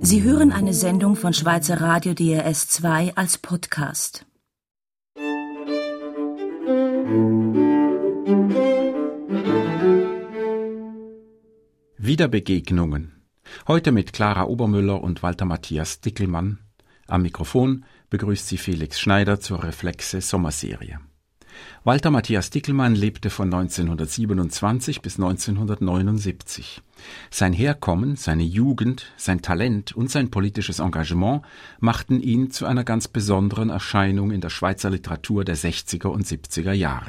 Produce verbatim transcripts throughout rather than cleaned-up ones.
Sie hören eine Sendung von Schweizer Radio D R S zwei als Podcast. Wiederbegegnungen. Heute mit Clara Obermüller und Walter Matthias Dickelmann. Am Mikrofon begrüßt sie Felix Schneider zur Reflexe Sommerserie. Walter Matthias Dickelmann lebte von neunzehnhundertsiebenundzwanzig bis neunzehnhundertneunundsiebzig. Sein Herkommen, seine Jugend, sein Talent und sein politisches Engagement machten ihn zu einer ganz besonderen Erscheinung in der Schweizer Literatur der sechziger und siebziger Jahre.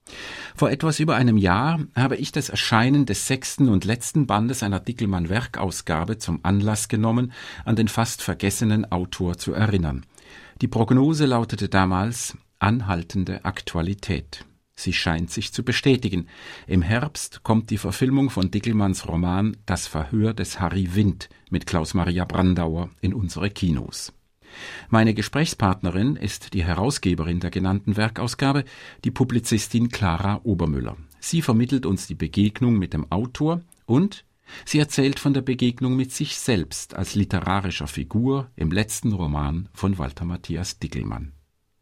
Vor etwas über einem Jahr habe ich das Erscheinen des sechsten und letzten Bandes einer Dickelmann-Werkausgabe zum Anlass genommen, an den fast vergessenen Autor zu erinnern. Die Prognose lautete damals: anhaltende Aktualität. Sie scheint sich zu bestätigen. Im Herbst kommt die Verfilmung von Dickelmanns Roman Das Verhör des Harry Windt mit Klaus-Maria Brandauer in unsere Kinos. Meine Gesprächspartnerin ist die Herausgeberin der genannten Werkausgabe, die Publizistin Clara Obermüller. Sie vermittelt uns die Begegnung mit dem Autor und sie erzählt von der Begegnung mit sich selbst als literarischer Figur im letzten Roman von Walter Matthias Dickelmann.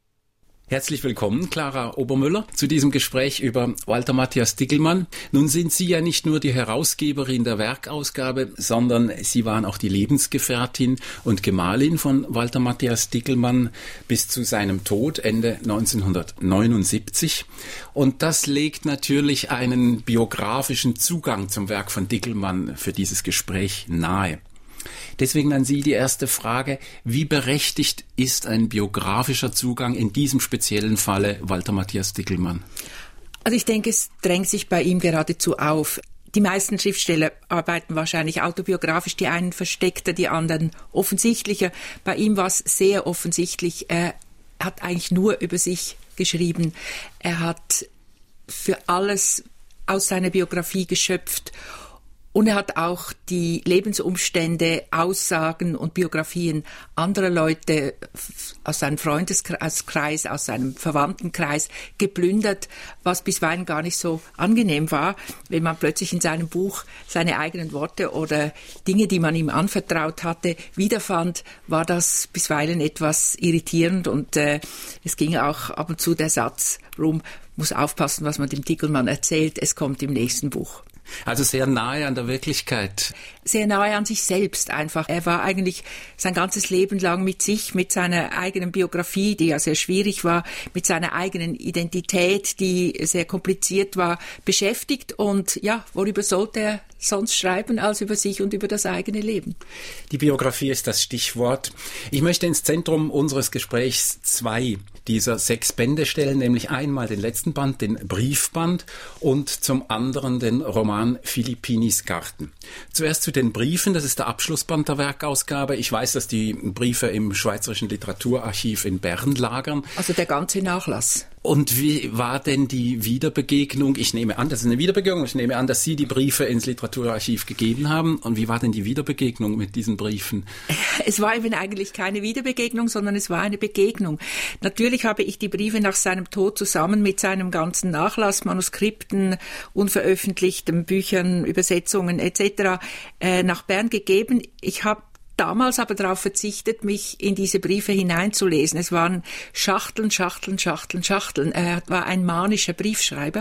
Herzlich willkommen, Clara Obermüller, zu diesem Gespräch über Walter Matthias Dickelmann. Nun sind Sie ja nicht nur die Herausgeberin der Werkausgabe, sondern Sie waren auch die Lebensgefährtin und Gemahlin von Walter Matthias Dickelmann bis zu seinem Tod Ende neunzehnhundertneunundsiebzig. Und das legt natürlich einen biografischen Zugang zum Werk von Dickelmann für dieses Gespräch nahe. Deswegen an Sie die erste Frage: Wie berechtigt ist ein biografischer Zugang in diesem speziellen Falle Walter Matthias Dickelmann? Also ich denke, es drängt sich bei ihm geradezu auf. Die meisten Schriftsteller arbeiten wahrscheinlich autobiografisch, die einen versteckter, die anderen offensichtlicher. Bei ihm war es sehr offensichtlich. Er hat eigentlich nur über sich geschrieben. Er hat für alles aus seiner Biografie geschöpft. Und er hat auch die Lebensumstände, Aussagen und Biografien anderer Leute aus seinem Freundeskreis, aus seinem Verwandtenkreis geplündert, was bisweilen gar nicht so angenehm war. Wenn man plötzlich in seinem Buch seine eigenen Worte oder Dinge, die man ihm anvertraut hatte, wiederfand, war das bisweilen etwas irritierend. Und äh, es ging auch ab und zu der Satz rum: muss aufpassen, was man dem Dickelmann erzählt, es kommt im nächsten Buch. Also sehr nahe an der Wirklichkeit. Sehr nahe an sich selbst einfach. Er war eigentlich sein ganzes Leben lang mit sich, mit seiner eigenen Biografie, die ja sehr schwierig war, mit seiner eigenen Identität, die sehr kompliziert war, beschäftigt. Und ja, worüber sollte er sonst schreiben als über sich und über das eigene Leben? Die Biografie ist das Stichwort. Ich möchte ins Zentrum unseres Gesprächs zwei dieser sechs Bände stellen, nämlich einmal den letzten Band, den Briefband, und zum anderen den Roman Philippinis Garten. Zuerst zu den Briefen, das ist der Abschlussband der Werkausgabe. Ich weiß, dass die Briefe im Schweizerischen Literaturarchiv in Bern lagern. Also der ganze Nachlass. Und wie war denn die Wiederbegegnung? Ich nehme an, das ist eine Wiederbegegnung. Ich nehme an, dass Sie die Briefe ins Literaturarchiv gegeben haben. Und wie war denn die Wiederbegegnung mit diesen Briefen? Es war eben eigentlich keine Wiederbegegnung, sondern es war eine Begegnung. Natürlich habe ich die Briefe nach seinem Tod zusammen mit seinem ganzen Nachlass, Manuskripten, unveröffentlichten Büchern, Übersetzungen et cetera äh, nach Bern gegeben. Ich habe damals aber darauf verzichtet, mich in diese Briefe hineinzulesen. Es waren Schachteln, Schachteln, Schachteln, Schachteln. Er war ein manischer Briefschreiber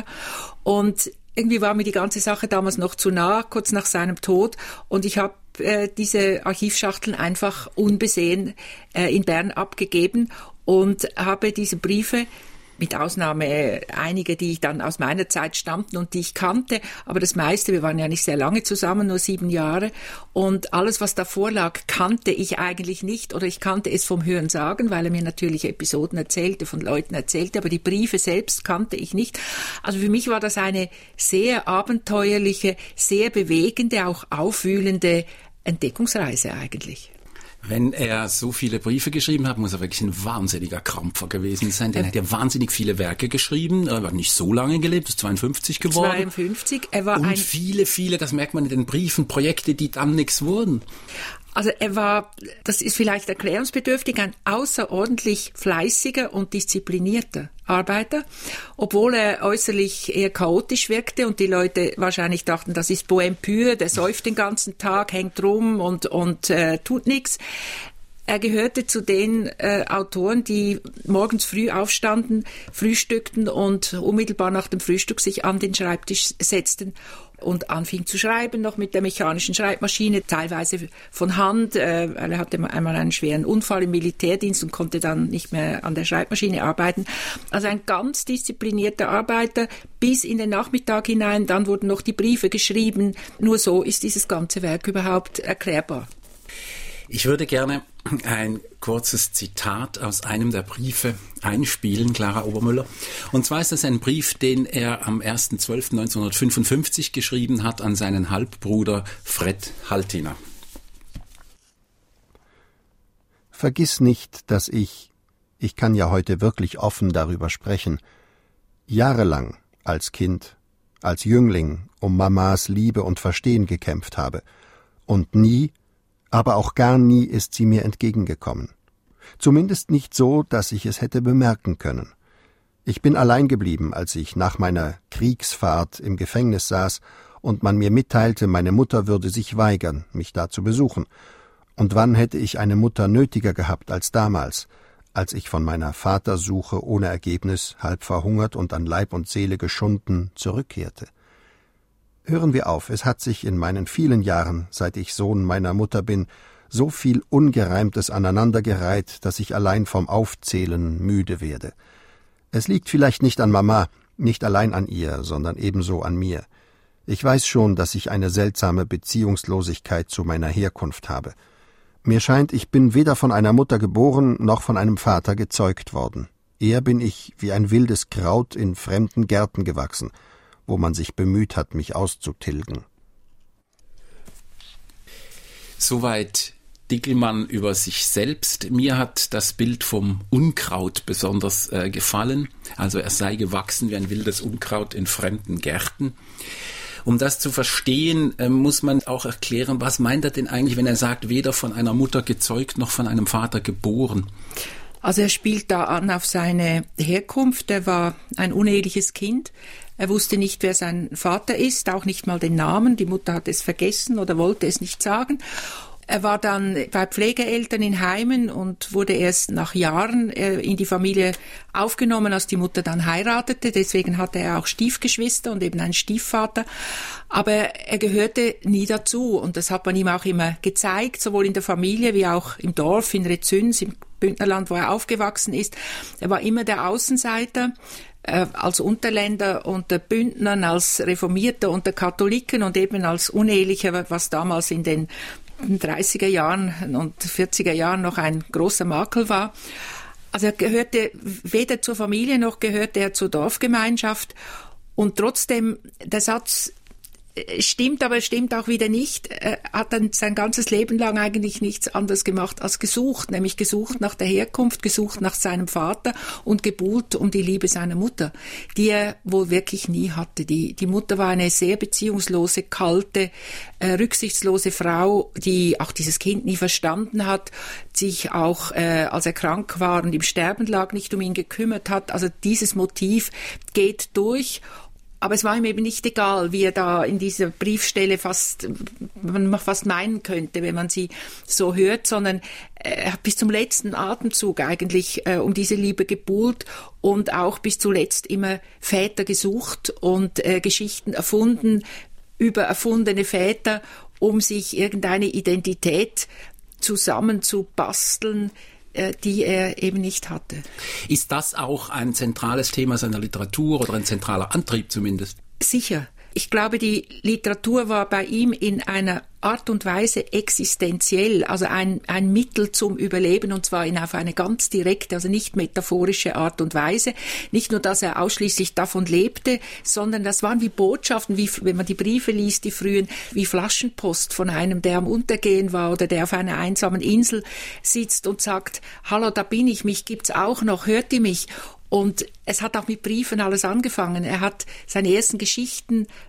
und irgendwie war mir die ganze Sache damals noch zu nah, kurz nach seinem Tod. Und ich habe äh, diese Archivschachteln einfach unbesehen äh, in Bern abgegeben und habe diese Briefe, mit Ausnahme einige, die dann aus meiner Zeit stammten und die ich kannte, aber das meiste, wir waren ja nicht sehr lange zusammen, nur sieben Jahre, und alles, was davor lag, kannte ich eigentlich nicht, oder ich kannte es vom Hörensagen, weil er mir natürlich Episoden erzählte, von Leuten erzählte, aber die Briefe selbst kannte ich nicht. Also für mich war das eine sehr abenteuerliche, sehr bewegende, auch aufwühlende Entdeckungsreise eigentlich. Wenn er so viele Briefe geschrieben hat, muss er wirklich ein wahnsinniger Krampfer gewesen sein. Denn er hat ja wahnsinnig viele Werke geschrieben. Er hat nicht so lange gelebt, ist zweiundfünfzig geworden. zweiundfünfzig. Er war Und ein viele, viele, das merkt man in den Briefen, Projekte, die dann nichts wurden. Also er war, das ist vielleicht erklärungsbedürftig, ein außerordentlich fleißiger und disziplinierter Arbeiter, obwohl er äußerlich eher chaotisch wirkte und die Leute wahrscheinlich dachten, das ist Bohème pur, der säuft den ganzen Tag, hängt rum und, und äh, tut nichts. Er gehörte zu den äh, Autoren, die morgens früh aufstanden, frühstückten und unmittelbar nach dem Frühstück sich an den Schreibtisch setzten und anfing zu schreiben, noch mit der mechanischen Schreibmaschine, teilweise von Hand. Äh, er hatte einmal einen schweren Unfall im Militärdienst und konnte dann nicht mehr an der Schreibmaschine arbeiten. Also ein ganz disziplinierter Arbeiter bis in den Nachmittag hinein. Dann wurden noch die Briefe geschrieben. Nur so ist dieses ganze Werk überhaupt erklärbar. Ich würde gerne ein kurzes Zitat aus einem der Briefe einspielen, Clara Obermüller. Und zwar ist das ein Brief, den er am erster zwölfter neunzehnhundertfünfundfünfzig geschrieben hat an seinen Halbbruder Fred Haltiner. Vergiss nicht, dass ich, ich kann ja heute wirklich offen darüber sprechen, jahrelang als Kind, als Jüngling um Mamas Liebe und Verstehen gekämpft habe und nie, aber auch gar nie ist sie mir entgegengekommen. Zumindest nicht so, dass ich es hätte bemerken können. Ich bin allein geblieben, als ich nach meiner Kriegsfahrt im Gefängnis saß und man mir mitteilte, meine Mutter würde sich weigern, mich da zu besuchen. Und wann hätte ich eine Mutter nötiger gehabt als damals, als ich von meiner Vatersuche ohne Ergebnis, halb verhungert und an Leib und Seele geschunden, zurückkehrte? Hören wir auf, es hat sich in meinen vielen Jahren, seit ich Sohn meiner Mutter bin, so viel Ungereimtes aneinandergereiht, dass ich allein vom Aufzählen müde werde. Es liegt vielleicht nicht an Mama, nicht allein an ihr, sondern ebenso an mir. Ich weiß schon, dass ich eine seltsame Beziehungslosigkeit zu meiner Herkunft habe. Mir scheint, ich bin weder von einer Mutter geboren, noch von einem Vater gezeugt worden. Eher bin ich wie ein wildes Kraut in fremden Gärten gewachsen, wo man sich bemüht hat, mich auszutilgen. Soweit Dickelmann über sich selbst. Mir hat das Bild vom Unkraut besonders äh, gefallen. Also er sei gewachsen wie ein wildes Unkraut in fremden Gärten. Um das zu verstehen, äh, muss man auch erklären, was meint er denn eigentlich, wenn er sagt, weder von einer Mutter gezeugt noch von einem Vater geboren? Also er spielt da an auf seine Herkunft. Er war ein uneheliches Kind. Er wusste nicht, wer sein Vater ist, auch nicht mal den Namen. Die Mutter hat es vergessen oder wollte es nicht sagen. Er war dann bei Pflegeeltern in Heimen und wurde erst nach Jahren in die Familie aufgenommen, als die Mutter dann heiratete. Deswegen hatte er auch Stiefgeschwister und eben einen Stiefvater. Aber er gehörte nie dazu und das hat man ihm auch immer gezeigt, sowohl in der Familie wie auch im Dorf, in Rezüns, im Bündnerland, wo er aufgewachsen ist. Er war immer der Außenseiter. Als Unterländer unter Bündnern, als Reformierter unter Katholiken und eben als Unehelicher, was damals in den dreißiger Jahren und vierziger Jahren noch ein großer Makel war. Also er gehörte weder zur Familie noch gehörte er zur Dorfgemeinschaft und trotzdem, der Satz stimmt, aber stimmt auch wieder nicht. Er hat dann sein ganzes Leben lang eigentlich nichts anderes gemacht als gesucht, nämlich gesucht nach der Herkunft, gesucht nach seinem Vater und gebuhlt um die Liebe seiner Mutter, die er wohl wirklich nie hatte. Die, die Mutter war eine sehr beziehungslose, kalte, äh, rücksichtslose Frau, die auch dieses Kind nie verstanden hat, sich auch, äh, als er krank war und im Sterben lag, nicht um ihn gekümmert hat. Also dieses Motiv geht durch. Aber es war ihm eben nicht egal, wie er da in dieser Briefstelle fast, man fast meinen könnte, wenn man sie so hört, sondern er hat bis zum letzten Atemzug eigentlich äh, um diese Liebe gebuhlt und auch bis zuletzt immer Väter gesucht und äh, Geschichten erfunden über erfundene Väter, um sich irgendeine Identität zusammenzubasteln, die er eben nicht hatte. Ist das auch ein zentrales Thema seiner Literatur oder ein zentraler Antrieb zumindest? Sicher. Ich glaube, die Literatur war bei ihm in einer Art und Weise existenziell, also ein, ein Mittel zum Überleben, und zwar in auf eine ganz direkte, also nicht metaphorische Art und Weise. Nicht nur, dass er ausschließlich davon lebte, sondern das waren wie Botschaften, wie, wenn man die Briefe liest, die frühen, wie Flaschenpost von einem, der am Untergehen war oder der auf einer einsamen Insel sitzt und sagt, hallo, da bin ich, mich gibt's auch noch, hört ihr mich? Und es hat auch mit Briefen alles angefangen. Er hat seine ersten Geschichten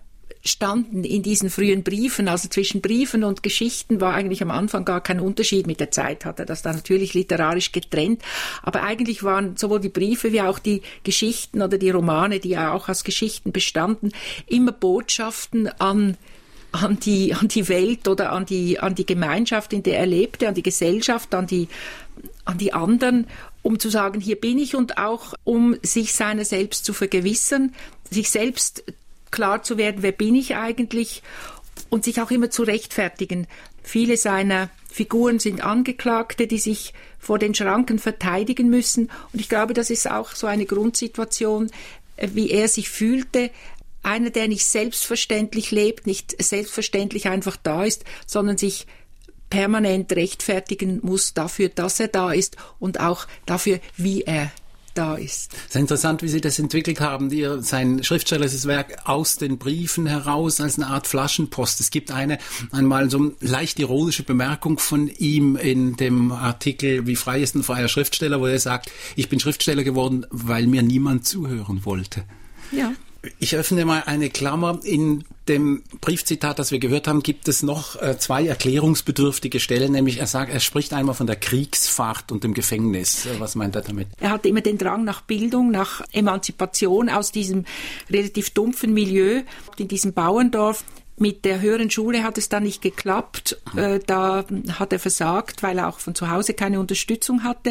standen in diesen frühen Briefen, also zwischen Briefen und Geschichten war eigentlich am Anfang gar kein Unterschied. Mit der Zeit hat er das dann natürlich literarisch getrennt, aber eigentlich waren sowohl die Briefe wie auch die Geschichten oder die Romane, die ja auch aus Geschichten bestanden, immer Botschaften an an die an die Welt oder an die an die Gemeinschaft, in der er lebte, an die Gesellschaft, an die an die anderen, um zu sagen, hier bin ich, und auch um sich seiner selbst zu vergewissern, sich selbst klar zu werden, wer bin ich eigentlich, und sich auch immer zu rechtfertigen. Viele seiner Figuren sind Angeklagte, die sich vor den Schranken verteidigen müssen, und ich glaube, das ist auch so eine Grundsituation, wie er sich fühlte. Einer, der nicht selbstverständlich lebt, nicht selbstverständlich einfach da ist, sondern sich permanent rechtfertigen muss dafür, dass er da ist und auch dafür, wie er da ist. Es ist interessant, wie Sie das entwickelt haben, Ihr, sein schriftstellerisches Werk aus den Briefen heraus als eine Art Flaschenpost. Es gibt eine einmal so eine leicht ironische Bemerkung von ihm in dem Artikel Wie frei ist ein freier Schriftsteller, wo er sagt, ich bin Schriftsteller geworden, weil mir niemand zuhören wollte. Ja. Ich öffne mal eine Klammer. In dem Briefzitat, das wir gehört haben, gibt es noch äh, zwei erklärungsbedürftige Stellen, nämlich er sagt, er spricht einmal von der Kriegsfahrt und dem Gefängnis. Was meint er damit? Er hatte immer den Drang nach Bildung, nach Emanzipation aus diesem relativ dumpfen Milieu, in diesem Bauerndorf. Mit der höheren Schule hat es dann nicht geklappt. Äh, da hat er versagt, weil er auch von zu Hause keine Unterstützung hatte.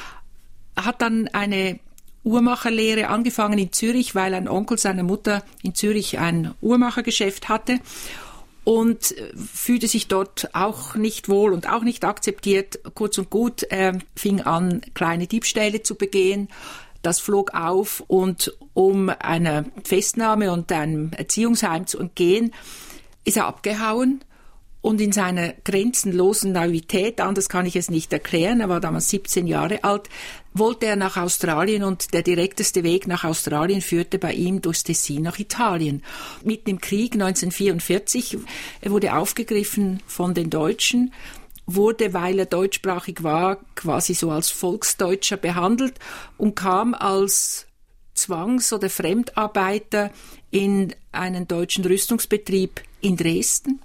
Hat dann eine Uhrmacherlehre angefangen in Zürich, weil ein Onkel seiner Mutter in Zürich ein Uhrmachergeschäft hatte, und fühlte sich dort auch nicht wohl und auch nicht akzeptiert. Kurz und gut, er fing an, kleine Diebstähle zu begehen. Das flog auf, und um einer Festnahme und einem Erziehungsheim zu entgehen, ist er abgehauen. Und in seiner grenzenlosen Naivität, anders kann ich es nicht erklären, er war damals siebzehn Jahre alt, wollte er nach Australien, und der direkteste Weg nach Australien führte bei ihm durchs Tessin nach Italien. Mitten im Krieg neunzehnhundertvierundvierzig, er wurde aufgegriffen von den Deutschen, wurde, weil er deutschsprachig war, quasi so als Volksdeutscher behandelt und kam als Zwangs- oder Fremdarbeiter in einen deutschen Rüstungsbetrieb in Dresden.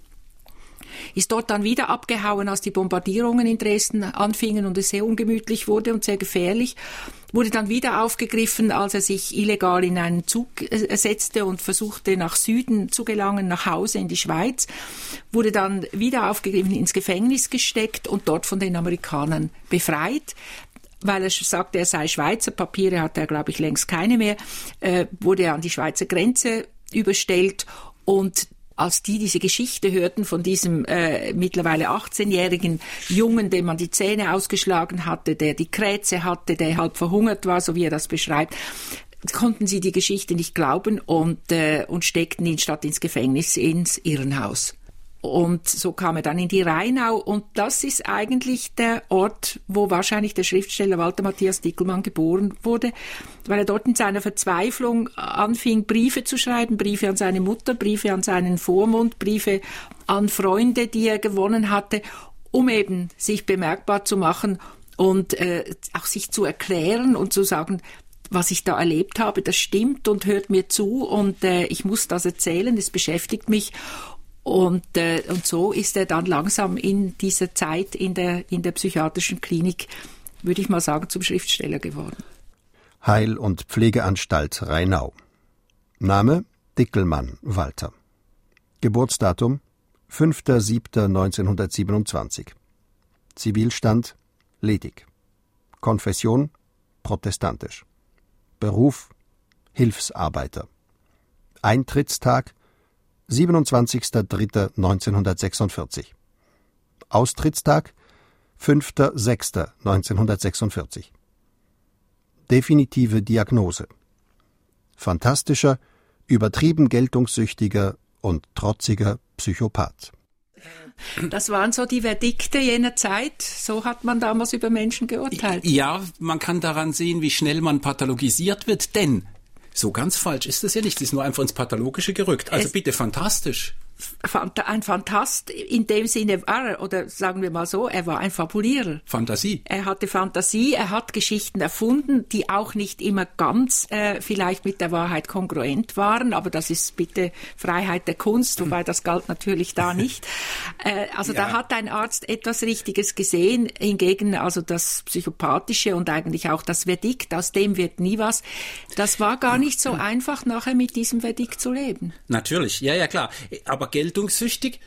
Ist dort dann wieder abgehauen, als die Bombardierungen in Dresden anfingen und es sehr ungemütlich wurde und sehr gefährlich. Wurde dann wieder aufgegriffen, als er sich illegal in einen Zug setzte und versuchte, nach Süden zu gelangen, nach Hause in die Schweiz. Wurde dann wieder aufgegriffen, ins Gefängnis gesteckt und dort von den Amerikanern befreit. Weil er sagte, er sei Schweizer, Papiere hatte er, glaube ich, längst keine mehr, äh, wurde er an die Schweizer Grenze überstellt, und als die diese Geschichte hörten von diesem äh, mittlerweile achtzehnjährigen Jungen, dem man die Zähne ausgeschlagen hatte, der die Krätze hatte, der halb verhungert war, so wie er das beschreibt, konnten sie die Geschichte nicht glauben und, äh, und steckten ihn statt ins Gefängnis ins Irrenhaus. Und so kam er dann in die Rheinau, und das ist eigentlich der Ort, wo wahrscheinlich der Schriftsteller Walter Matthias Dickelmann geboren wurde, weil er dort in seiner Verzweiflung anfing, Briefe zu schreiben, Briefe an seine Mutter, Briefe an seinen Vormund, Briefe an Freunde, die er gewonnen hatte, um eben sich bemerkbar zu machen und äh, auch sich zu erklären und zu sagen, was ich da erlebt habe, das stimmt und hört mir zu, und äh, ich muss das erzählen, es beschäftigt mich. Und, äh, und so ist er dann langsam in dieser Zeit in der, in der psychiatrischen Klinik, würde ich mal sagen, zum Schriftsteller geworden. Heil- und Pflegeanstalt Rheinau. Name Dickelmann Walter. Geburtsdatum fünfter siebter neunzehnhundertsiebenundzwanzig. Zivilstand ledig. Konfession protestantisch. Beruf Hilfsarbeiter. Eintrittstag siebenundzwanzigster dritter neunzehnhundertsechsundvierzig. Austrittstag fünfter sechster neunzehnhundertsechsundvierzig. Definitive Diagnose: fantastischer, übertrieben geltungssüchtiger und trotziger Psychopath. Das waren so die Verdikte jener Zeit. So hat man damals über Menschen geurteilt. Ja, man kann daran sehen, wie schnell man pathologisiert wird, denn so ganz falsch ist das ja nicht. Es ist nur einfach ins Pathologische gerückt. Also es bitte, fantastisch. ein Fantast in dem Sinne war er, oder sagen wir mal so, er war ein Fabulierer. Fantasie. Er hatte Fantasie, er hat Geschichten erfunden, die auch nicht immer ganz äh, vielleicht mit der Wahrheit kongruent waren, aber das ist bitte Freiheit der Kunst, wobei das galt natürlich da nicht. Äh, also ja. Da hat ein Arzt etwas Richtiges gesehen, hingegen also das Psychopathische und eigentlich auch das Verdikt, aus dem wird nie was. Das war gar nicht so einfach, nachher mit diesem Verdikt zu leben. Natürlich, ja, ja, klar. Aber geltungssüchtig?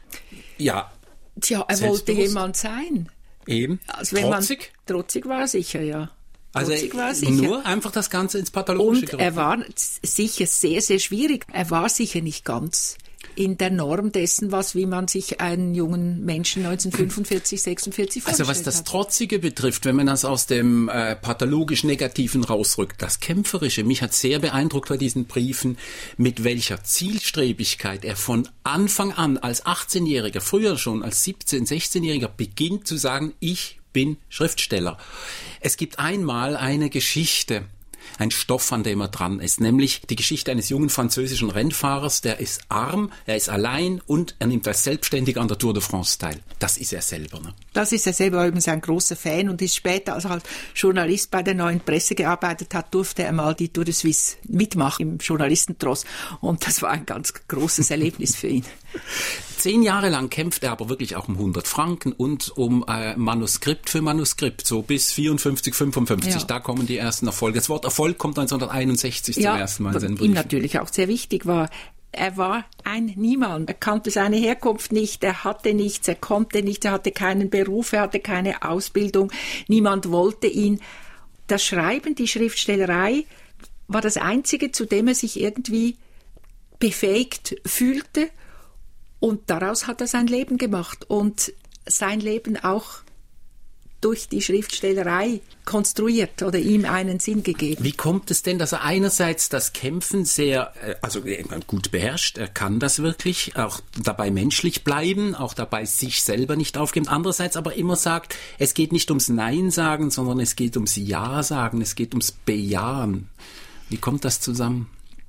Ja. Tja, er wollte jemand sein. Eben. Also wenn trotzig? Man, trotzig war er sicher, ja. Also war er sicher. Nur einfach das Ganze ins Pathologische. Und er war sicher sehr, sehr schwierig. Er war sicher nicht ganz in der Norm dessen, was wie man sich einen jungen Menschen neunzehnhundertfünfundvierzig, sechsundvierzig vorstellt. Also was das Trotzige betrifft, wenn man das aus dem äh, pathologisch Negativen rausrückt, das Kämpferische, mich hat sehr beeindruckt bei diesen Briefen, mit welcher Zielstrebigkeit er von Anfang an als achtzehnjähriger, früher schon als siebzehn-, sechzehnjähriger beginnt zu sagen, ich bin Schriftsteller. Es gibt einmal eine Geschichte, ein Stoff, an dem er dran ist, nämlich die Geschichte eines jungen französischen Rennfahrers, der ist arm, er ist allein und er nimmt als Selbstständiger an der Tour de France teil. Das ist er selber. Ne? Das ist er selber, übrigens ein großer Fan und ist später, als er als Journalist bei der Neuen Presse gearbeitet hat, durfte er mal die Tour de Suisse mitmachen im Journalistentross und das war ein ganz großes Erlebnis für ihn. Zehn Jahre lang kämpft er aber wirklich auch um hundert Franken und um äh, Manuskript für Manuskript, so bis vierundfünfzig, fünfundfünfzig, ja. Da kommen die ersten Erfolge. Das Wort Erfolg kommt neunzehnhunderteinundsechzig ja, zum ersten Mal in seinen Briefen. Briefen. Ihm natürlich auch sehr wichtig war, er war ein Niemand. Er kannte seine Herkunft nicht, er hatte nichts, er konnte nichts, er hatte keinen Beruf, er hatte keine Ausbildung, niemand wollte ihn. Das Schreiben, die Schriftstellerei war das Einzige, zu dem er sich irgendwie befähigt fühlte. Und daraus hat er sein Leben gemacht und sein Leben auch durch die Schriftstellerei konstruiert oder ihm einen Sinn gegeben. Wie kommt es denn, dass er einerseits das Kämpfen sehr, also gut beherrscht, er kann das wirklich, auch dabei menschlich bleiben, auch dabei sich selber nicht aufgeben, andererseits aber immer sagt, es geht nicht ums Nein sagen, sondern es geht ums Ja sagen, es geht ums Bejahen. Wie kommt das zusammen?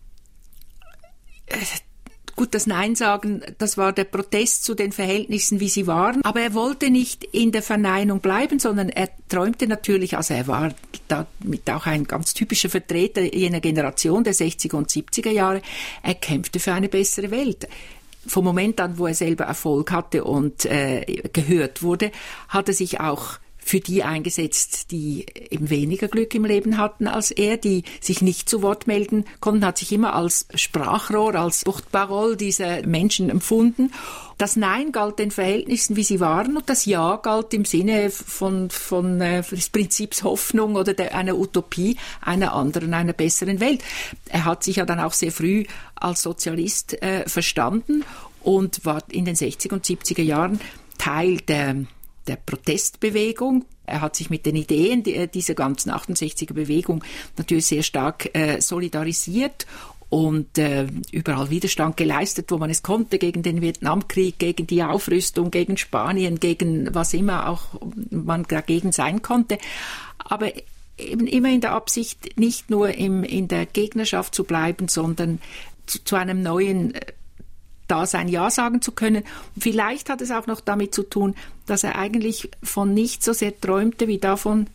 Äh, Gut, das Nein sagen, das war der Protest zu den Verhältnissen, wie sie waren. Aber er wollte nicht in der Verneinung bleiben, sondern er träumte natürlich, also er war damit auch ein ganz typischer Vertreter jener Generation der sechziger und siebziger Jahre. Er kämpfte für eine bessere Welt. Vom Moment an, wo er selber Erfolg hatte und äh, gehört wurde, hat er sich auch für die eingesetzt, die eben weniger Glück im Leben hatten als er, die sich nicht zu Wort melden konnten, hat sich immer als Sprachrohr, als Porte-Parole dieser Menschen empfunden. Das Nein galt den Verhältnissen, wie sie waren, und das Ja galt im Sinne von, von äh, des Prinzips Hoffnung oder der, einer Utopie einer anderen, einer besseren Welt. Er hat sich ja dann auch sehr früh als Sozialist äh, verstanden und war in den sechziger und siebziger Jahren Teil der der Protestbewegung. Er hat sich mit den Ideen dieser ganzen achtundsechziger Bewegung natürlich sehr stark äh, solidarisiert und äh, überall Widerstand geleistet, wo man es konnte, gegen den Vietnamkrieg, gegen die Aufrüstung, gegen Spanien, gegen was immer auch man dagegen sein konnte. Aber eben immer in der Absicht, nicht nur im, in der Gegnerschaft zu bleiben, sondern zu, zu einem neuen äh, Dasein Ja sagen zu können. Und vielleicht hat es auch noch damit zu tun, dass er eigentlich von nichts so sehr träumte, wie davon,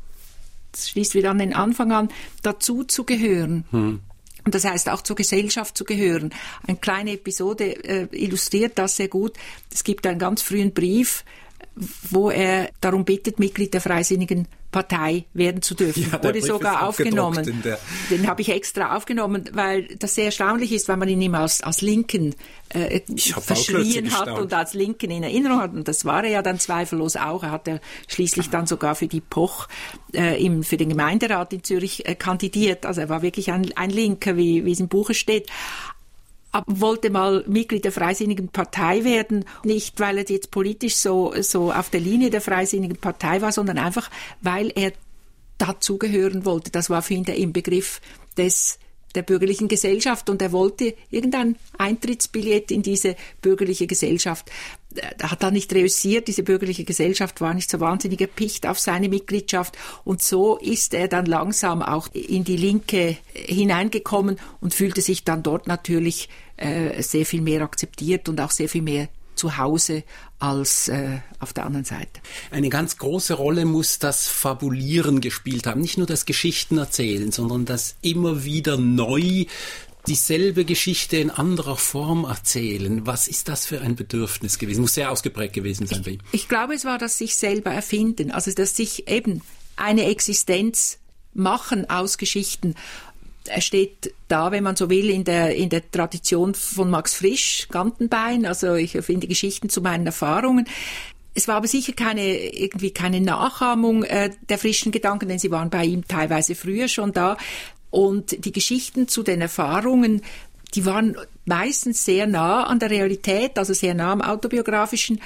das schließt wieder an den Anfang an, dazu zu gehören. Hm. Und das heißt auch zur Gesellschaft zu gehören. Eine kleine Episode äh, illustriert das sehr gut. Es gibt einen ganz frühen Brief, wo er darum bittet, Mitglied der Freisinnigen Partei werden zu dürfen. Ja, wurde sogar aufgenommen. Den habe ich extra aufgenommen, weil das sehr erstaunlich ist, weil man ihn immer als, als Linken äh, verschrien hat und als Linken in Erinnerung hat. Und das war er ja dann zweifellos auch. Er hat ja schließlich dann sogar für die Poch äh, im, für den Gemeinderat in Zürich äh, kandidiert. Also er war wirklich ein, ein Linker, wie, wie es im Buche steht. Aber wollte mal Mitglied der Freisinnigen Partei werden, nicht weil er jetzt politisch so, so auf der Linie der Freisinnigen Partei war, sondern einfach, weil er dazugehören wollte. Das war für ihn der Inbegriff des, der bürgerlichen Gesellschaft und er wollte irgendein Eintrittsbillett in diese bürgerliche Gesellschaft. Er hat da nicht reüssiert, diese bürgerliche Gesellschaft war nicht so wahnsinnig erpicht auf seine Mitgliedschaft und so ist er dann langsam auch in die Linke hineingekommen und fühlte sich dann dort natürlich äh, sehr viel mehr akzeptiert und auch sehr viel mehr zu Hause als äh, auf der anderen Seite. Eine ganz große Rolle muss das Fabulieren gespielt haben. Nicht nur das Geschichten erzählen, sondern das immer wieder neu dieselbe Geschichte in anderer Form erzählen. Was ist das für ein Bedürfnis gewesen? Muss sehr ausgeprägt gewesen sein bei ihm. Ich, ich glaube, es war das sich selber erfinden. Also, dass sich eben eine Existenz machen aus Geschichten. Er steht da, wenn man so will, in der, in der Tradition von Max Frisch, Gantenbein. Also ich erfinde Geschichten zu meinen Erfahrungen. Es war aber sicher keine, irgendwie keine Nachahmung äh, der frischen Gedanken, denn sie waren bei ihm teilweise früher schon da. Und die Geschichten zu den Erfahrungen, die waren meistens sehr nah an der Realität, also sehr nah am Autobiografischen.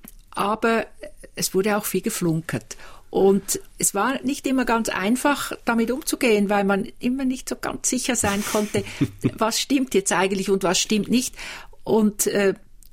Aber es wurde auch viel geflunkert. Und es war nicht immer ganz einfach, damit umzugehen, weil man immer nicht so ganz sicher sein konnte, was stimmt jetzt eigentlich und was stimmt nicht. Und äh,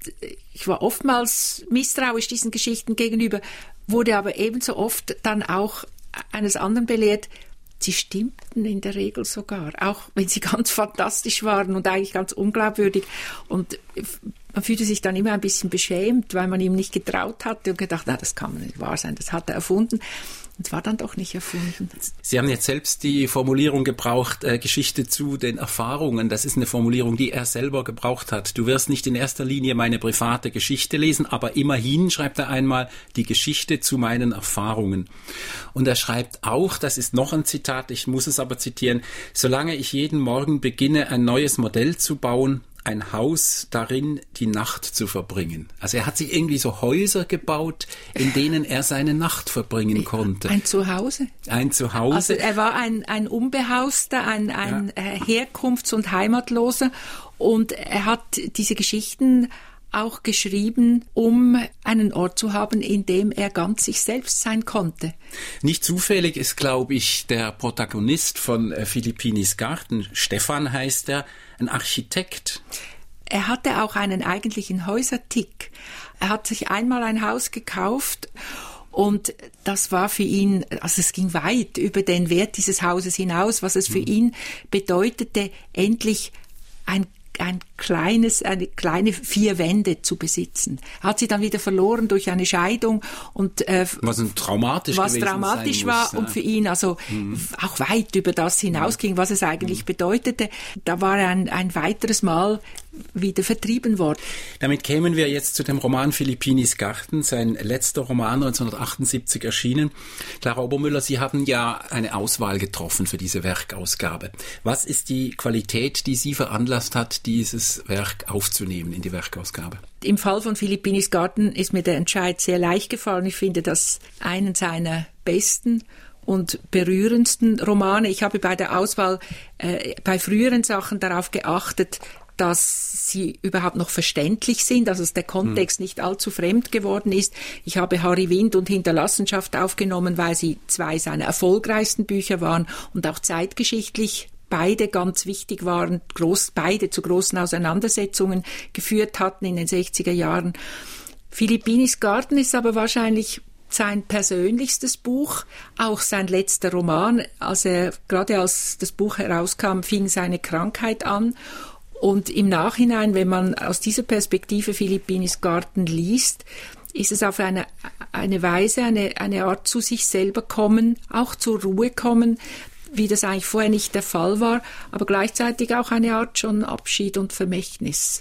ich war oftmals misstrauisch diesen Geschichten gegenüber, wurde aber ebenso oft dann auch eines anderen belehrt. Sie stimmten in der Regel sogar, auch wenn sie ganz fantastisch waren und eigentlich ganz unglaubwürdig. Und man fühlte sich dann immer ein bisschen beschämt, weil man ihm nicht getraut hatte und gedacht, na, das kann nicht wahr sein, das hat er erfunden. Und es war dann doch nicht erfunden. Sie haben jetzt selbst die Formulierung gebraucht, äh, Geschichte zu den Erfahrungen. Das ist eine Formulierung, die er selber gebraucht hat. Du wirst nicht in erster Linie meine private Geschichte lesen, aber immerhin, schreibt er einmal, die Geschichte zu meinen Erfahrungen. Und er schreibt auch, das ist noch ein Zitat, ich muss es aber zitieren, solange ich jeden Morgen beginne, ein neues Modell zu bauen, ein Haus darin die Nacht zu verbringen. Also er hat sich irgendwie so Häuser gebaut, in denen er seine Nacht verbringen konnte. Ein Zuhause. Ein Zuhause. Also er war ein, ein Unbehauster, ein, ein ja. Herkunfts- und Heimatloser und er hat diese Geschichten auch geschrieben, um einen Ort zu haben, in dem er ganz sich selbst sein konnte. Nicht zufällig ist, glaube ich, der Protagonist von äh, Philippinis Garten, Stefan heißt er, ein Architekt. Er hatte auch einen eigentlichen Häusertick. Er hat sich einmal ein Haus gekauft und das war für ihn, also es ging weit über den Wert dieses Hauses hinaus, was es für mhm. ihn bedeutete, endlich ein ein kleines, eine kleine vier Wände zu besitzen. Er hat sie dann wieder verloren durch eine Scheidung und äh, was ein traumatisch was gewesen dramatisch sein war muss, ja. Und für ihn also mhm. auch weit über das hinausging, was es eigentlich mhm. bedeutete. Da war er ein, ein weiteres Mal wieder vertrieben worden. Damit kämen wir jetzt zu dem Roman Philippinis Garten, sein letzter Roman neunzehnhundertachtundsiebzig erschienen. Clara Obermüller, Sie haben ja eine Auswahl getroffen für diese Werkausgabe. Was ist die Qualität, die Sie veranlasst hat, dieses Werk aufzunehmen in die Werkausgabe? Im Fall von Philippinis Garten ist mir der Entscheid sehr leicht gefallen. Ich finde das einen seiner besten und berührendsten Romane. Ich habe bei der Auswahl äh, bei früheren Sachen darauf geachtet, dass sie überhaupt noch verständlich sind, also dass der Kontext nicht allzu fremd geworden ist. Ich habe Harry Wind und Hinterlassenschaft aufgenommen, weil sie zwei seiner erfolgreichsten Bücher waren und auch zeitgeschichtlich beide ganz wichtig waren, groß, beide zu großen Auseinandersetzungen geführt hatten in den sechziger Jahren. Philippinis Garten ist aber wahrscheinlich sein persönlichstes Buch, auch sein letzter Roman. Als er, gerade als das Buch herauskam, fing seine Krankheit an. Und im Nachhinein, wenn man aus dieser Perspektive Philippinis Garten liest, ist es auf eine, eine Weise, eine, eine Art zu sich selber kommen, auch zur Ruhe kommen, wie das eigentlich vorher nicht der Fall war, aber gleichzeitig auch eine Art schon Abschied und Vermächtnis.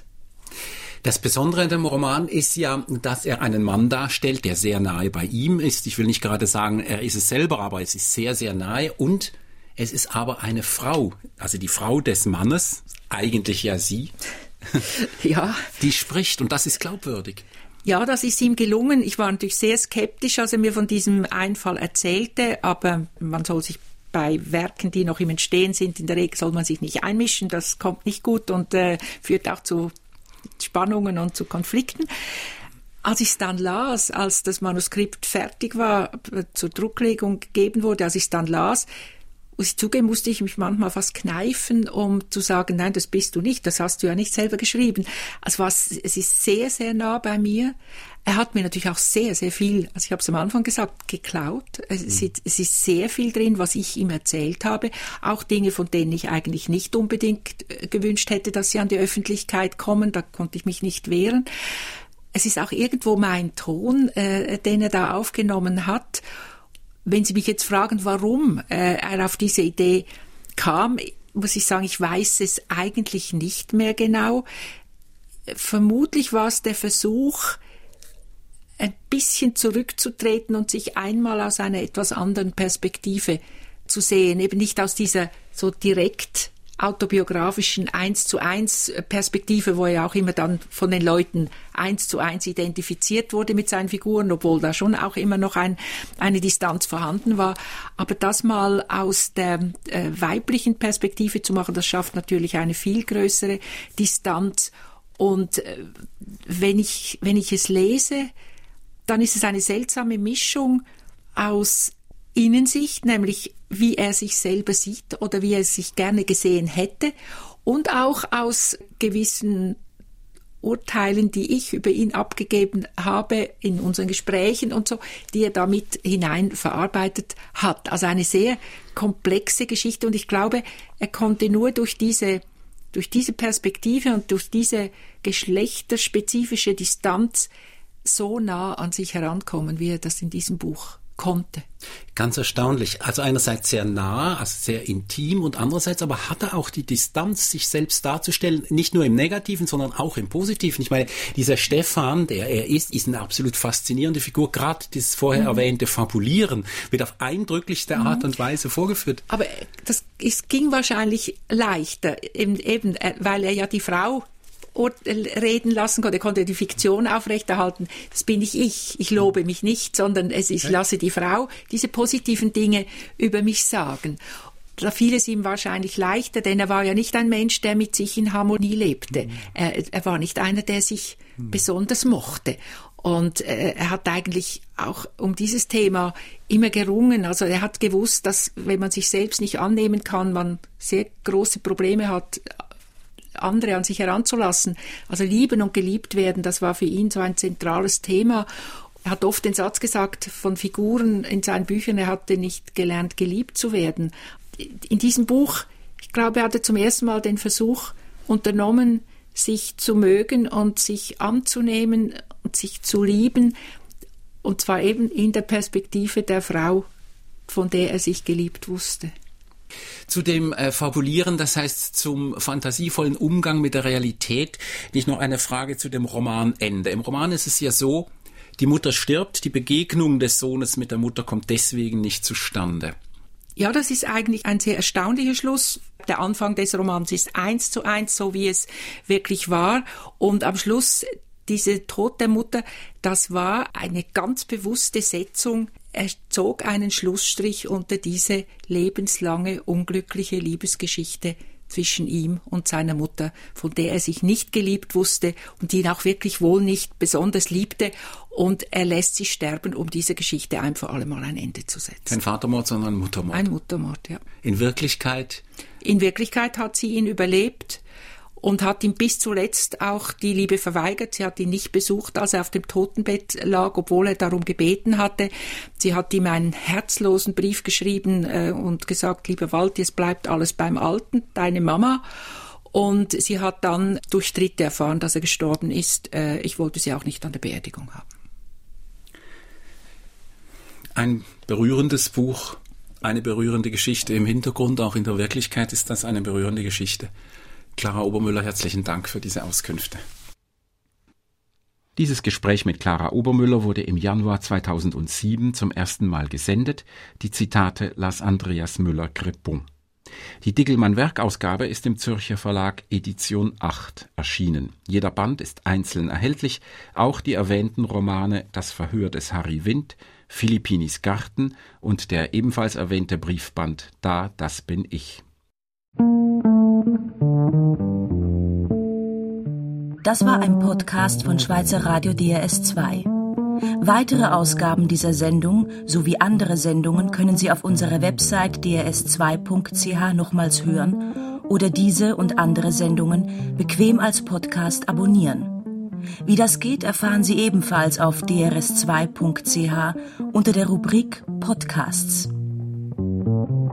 Das Besondere an dem Roman ist ja, dass er einen Mann darstellt, der sehr nahe bei ihm ist. Ich will nicht gerade sagen, er ist es selber, aber es ist sehr, sehr nahe und es ist aber eine Frau, also die Frau des Mannes, eigentlich ja sie, ja. die spricht und das ist glaubwürdig. Ja, das ist ihm gelungen. Ich war natürlich sehr skeptisch, als er mir von diesem Einfall erzählte, aber man soll sich bei Werken, die noch im Entstehen sind, in der Regel soll man sich nicht einmischen, das kommt nicht gut und äh, führt auch zu Spannungen und zu Konflikten. Als ich es dann las, als das Manuskript fertig war, zur Drucklegung gegeben wurde, als ich es dann las, muss ich zugeben, musste ich mich manchmal fast kneifen, um zu sagen, nein, das bist du nicht, das hast du ja nicht selber geschrieben. Also was, es ist sehr, sehr nah bei mir. Er hat mir natürlich auch sehr, sehr viel, also ich habe es am Anfang gesagt, geklaut. Es, mhm. ist, es ist sehr viel drin, was ich ihm erzählt habe. Auch Dinge, von denen ich eigentlich nicht unbedingt gewünscht hätte, dass sie an die Öffentlichkeit kommen. Da konnte ich mich nicht wehren. Es ist auch irgendwo mein Ton, äh, den er da aufgenommen hat. Wenn Sie mich jetzt fragen, warum äh, er auf diese Idee kam, muss ich sagen, ich weiß es eigentlich nicht mehr genau. Vermutlich war es der Versuch, ein bisschen zurückzutreten und sich einmal aus einer etwas anderen Perspektive zu sehen. Eben nicht aus dieser so direkt autobiografischen eins zu eins Perspektive, wo er auch immer dann von den Leuten eins zu eins identifiziert wurde mit seinen Figuren, obwohl da schon auch immer noch ein, eine Distanz vorhanden war. Aber das mal aus der äh, weiblichen Perspektive zu machen, das schafft natürlich eine viel größere Distanz. Und äh, wenn ich, wenn ich es lese, dann ist es eine seltsame Mischung aus Innensicht, nämlich wie er sich selber sieht oder wie er sich gerne gesehen hätte, und auch aus gewissen Urteilen, die ich über ihn abgegeben habe in unseren Gesprächen und so, die er damit hinein verarbeitet hat. Also eine sehr komplexe Geschichte, und ich glaube, er konnte nur durch diese, durch diese Perspektive und durch diese geschlechterspezifische Distanz so nah an sich herankommen, wie er das in diesem Buch konnte. Ganz erstaunlich. Also einerseits sehr nah, also sehr intim, und andererseits aber hat er auch die Distanz, sich selbst darzustellen, nicht nur im Negativen, sondern auch im Positiven. Ich meine, dieser Stefan, der er ist, ist eine absolut faszinierende Figur. Gerade das vorher mhm. erwähnte Fabulieren wird auf eindrücklichste mhm. Art und Weise vorgeführt. Aber das es ging wahrscheinlich leichter, eben, eben weil er ja die Frau reden lassen konnte, er konnte die Fiktion aufrechterhalten. Das bin nicht ich, ich lobe mich nicht, sondern es, ich lasse die Frau diese positiven Dinge über mich sagen. Da fiel es ihm wahrscheinlich leichter, denn er war ja nicht ein Mensch, der mit sich in Harmonie lebte. Mhm. Er, er war nicht einer, der sich mhm. besonders mochte. Und äh, er hat eigentlich auch um dieses Thema immer gerungen. Also er hat gewusst, dass wenn man sich selbst nicht annehmen kann, man sehr große Probleme hat, andere an sich heranzulassen. Also lieben und geliebt werden, das war für ihn so ein zentrales Thema. Er hat oft den Satz gesagt von Figuren in seinen Büchern, er hatte nicht gelernt, geliebt zu werden. In diesem Buch, ich glaube, er hatte zum ersten Mal den Versuch unternommen, sich zu mögen und sich anzunehmen und sich zu lieben, und zwar eben in der Perspektive der Frau, von der er sich geliebt wusste. Zu dem äh, Fabulieren, das heißt zum fantasievollen Umgang mit der Realität, nicht noch eine Frage zu dem Romanende. Im Roman ist es ja so, die Mutter stirbt, die Begegnung des Sohnes mit der Mutter kommt deswegen nicht zustande. Ja, das ist eigentlich ein sehr erstaunlicher Schluss. Der Anfang des Romans ist eins zu eins, so wie es wirklich war. Und am Schluss, diese Tod der Mutter, das war eine ganz bewusste Setzung. Er zog einen Schlussstrich unter diese lebenslange, unglückliche Liebesgeschichte zwischen ihm und seiner Mutter, von der er sich nicht geliebt wusste und die ihn auch wirklich wohl nicht besonders liebte. Und er lässt sie sterben, um dieser Geschichte ein für alle Mal ein Ende zu setzen. Kein Vatermord, sondern Muttermord. Ein Muttermord, ja. In Wirklichkeit? In Wirklichkeit hat sie ihn überlebt und hat ihm bis zuletzt auch die Liebe verweigert. Sie hat ihn nicht besucht, als er auf dem Totenbett lag, obwohl er darum gebeten hatte. Sie hat ihm einen herzlosen Brief geschrieben äh, und gesagt, lieber Walti, es bleibt alles beim Alten, deine Mama. Und sie hat dann durch Dritte erfahren, dass er gestorben ist. Äh, ich wollte sie auch nicht an der Beerdigung haben. Ein berührendes Buch, eine berührende Geschichte. Im Hintergrund, auch in der Wirklichkeit, ist das eine berührende Geschichte. Clara Obermüller, herzlichen Dank für diese Auskünfte. Dieses Gespräch mit Clara Obermüller wurde im Januar zweitausendsieben zum ersten Mal gesendet. Die Zitate las Andreas Müller-Crepon. Die Dickelmann-Werkausgabe ist im Zürcher Verlag Edition acht erschienen. Jeder Band ist einzeln erhältlich, auch die erwähnten Romane Das Verhör des Harry Windt, Philippinis Garten und der ebenfalls erwähnte Briefband Da, das bin ich. Das war ein Podcast von Schweizer Radio D R S zwei. Weitere Ausgaben dieser Sendung sowie andere Sendungen können Sie auf unserer Website d r s zwei punkt c h nochmals hören oder diese und andere Sendungen bequem als Podcast abonnieren. Wie das geht, erfahren Sie ebenfalls auf d r s zwei punkt c h unter der Rubrik Podcasts.